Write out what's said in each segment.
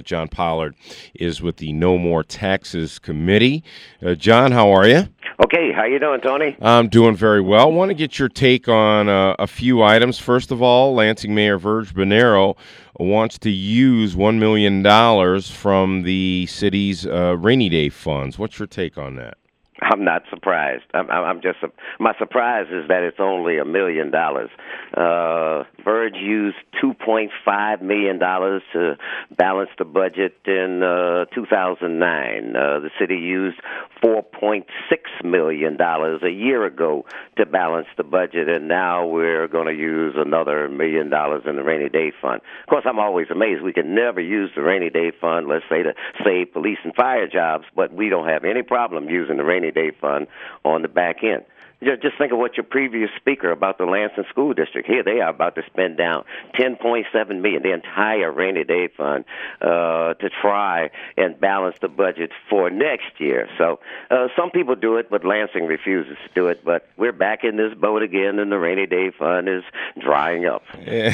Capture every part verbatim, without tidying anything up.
John Pollard is with the No More Taxes Committee. Uh, John, how are you? Okay, how you doing, Tony? I'm doing very well. I want to get your take on uh, a few items. First of all, Lansing Mayor Verge Bonero wants to use one million dollars from the city's uh, rainy day funds. What's your take on that? I'm not surprised. I'm, I'm just my surprise is that it's only a million dollars. Uh, Verge used two point five million dollars to balance the budget in uh, two thousand nine. Uh, the city used four point six million dollars a year ago to balance the budget, and now we're going to use another million dollars in the rainy day fund. Of course, I'm always amazed we can never use the rainy day fund, let's say, to save police and fire jobs, but we don't have any problem using the rainy day fund on the back end. Just think of what your previous speaker about the Lansing School District. Here they are about to spend down ten point seven million dollars, the entire rainy day fund, uh, to try and balance the budget for next year. So uh, some people do it, but Lansing refuses to do it. But we're back in this boat again, and the rainy day fund is drying up.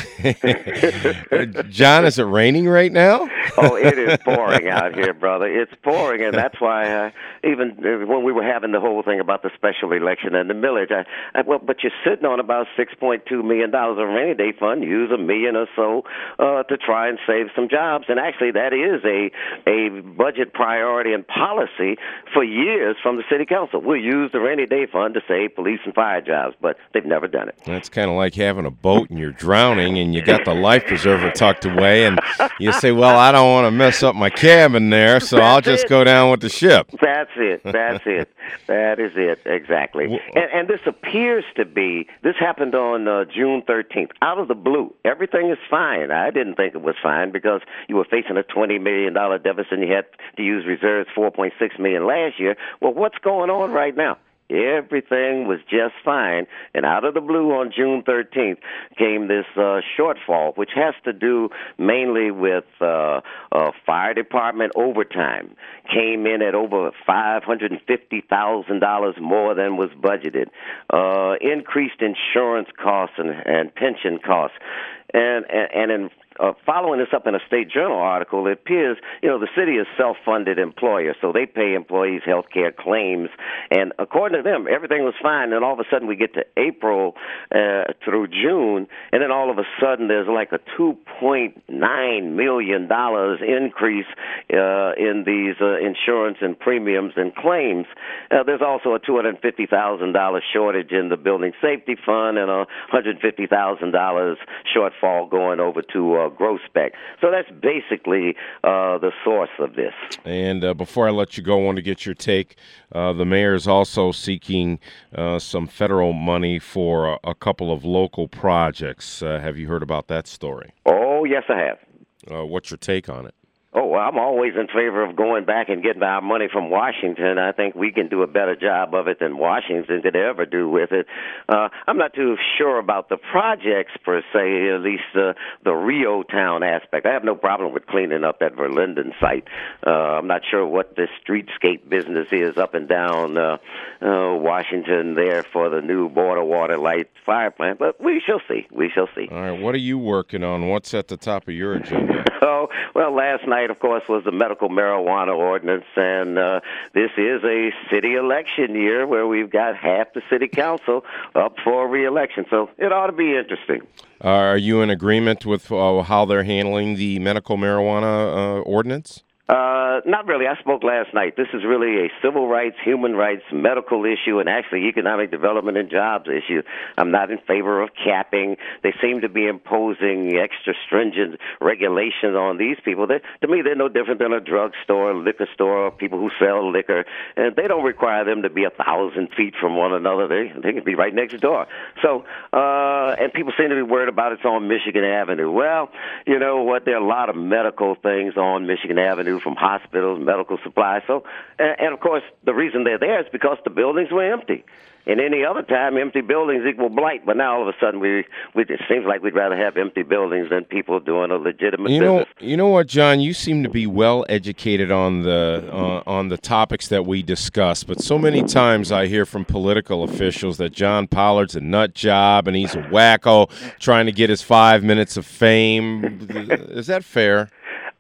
John, is it raining right now? Oh, it is pouring out here, brother. It's pouring, and that's why uh, even when we were having the whole thing about the special election and the millage, I, I, well, but you're sitting on about six point two million dollars of rainy day fund. Use a million or so uh, to try and save some jobs. And actually, that is a a budget priority and policy for years from the city council. We'll use the rainy day fund to save police and fire jobs, but they've never done it. That's kind of like having a boat and you're drowning and you got the life preserver tucked away, and you say, well, I don't want to mess up my cabin there, so That's I'll just it. go down with the ship. That's it. That's it. That is it. Exactly. And, and this appears to be, this happened on uh, June thirteenth, out of the blue. Everything is fine. I didn't think it was fine because you were facing a twenty million dollars deficit and you had to use reserves four point six million dollars last year. Well, what's going on right now? Everything was just fine, and out of the blue on June thirteenth came this uh, shortfall, which has to do mainly with uh, uh, fire department overtime. Came in at over five hundred fifty thousand dollars more than was budgeted. Uh, increased insurance costs and, and pension costs. And, and, and in Uh, following this up in a State Journal article, it appears, you know, the city is self-funded employer, so they pay employees health care claims, and according to them, everything was fine, and all of a sudden we get to April uh, through June, and then all of a sudden there's like a two point nine million dollars increase uh, in these uh, insurance and premiums and claims. Uh, there's also a two hundred fifty thousand dollars shortage in the Building Safety Fund and a one hundred fifty thousand dollars shortfall going over to uh, Gross Spec. So that's basically uh, the source of this. And uh, before I let you go, I want to get your take. Uh, the mayor is also seeking uh, some federal money for a, a couple of local projects. Uh, have you heard about that story? Oh, yes, I have. Uh, what's your take on it? Oh, well, I'm always in favor of going back and getting our money from Washington. I think we can do a better job of it than Washington could ever do with it. Uh, I'm not too sure about the projects per se, at least uh, the Rio Town aspect. I have no problem with cleaning up that Verlinden site. Uh, I'm not sure what the streetscape business is up and down uh, uh, Washington there for the new Border Water Light fire plant, but we shall see. We shall see. All right, what are you working on? What's at the top of your agenda? Oh, well, last night, of course, was the medical marijuana ordinance, and uh, this is a city election year where we've got half the city council up for re-election, so it ought to be interesting. Uh, are you in agreement with uh, how they're handling the medical marijuana uh, ordinance? Uh, not really. I spoke last night. This is really a civil rights, human rights, medical issue, and actually economic development and jobs issue. I'm not in favor of capping. They seem to be imposing extra stringent regulations on these people. They, to me, they're no different than a drugstore, liquor store, people who sell liquor, and they don't require them to be a thousand feet from one another. They, they can be right next door. So, uh, and people seem to be worried about it's on Michigan Avenue. Well, you know what? There are a lot of medical things on Michigan Avenue, from hospitals, medical supplies. So, and, and of course, the reason they're there is because the buildings were empty. And any other time, empty buildings equal blight. But now all of a sudden, we, we it seems like we'd rather have empty buildings than people doing a legitimate you business. know, you know what, John? You seem to be well educated on the uh, on the topics that we discuss. But so many times I hear from political officials that John Pollard's a nut job and he's a wacko trying to get his five minutes of fame. Is that fair?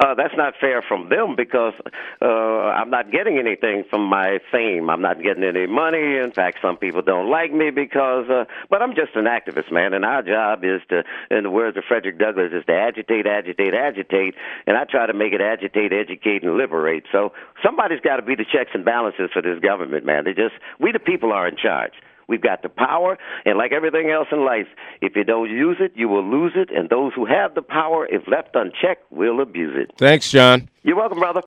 Uh, that's not fair from them because uh, I'm not getting anything from my fame. I'm not getting any money. In fact, some people don't like me because, uh, but I'm just an activist, man, and our job is to, in the words of Frederick Douglass, is to agitate, agitate, agitate, and I try to make it agitate, educate, and liberate. So somebody's got to be the checks and balances for this government, man. They just, we the people are in charge. We've got the power, and like everything else in life, if you don't use it, you will lose it, and those who have the power, if left unchecked, will abuse it. Thanks, John. You're welcome, brother.